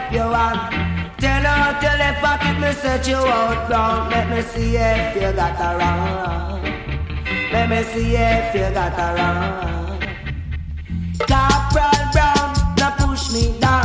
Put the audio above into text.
if you want. Tell her till the pocket me search you out down. Let me see if you got around. Let me see if you got around. Corporal Brown, now push me down.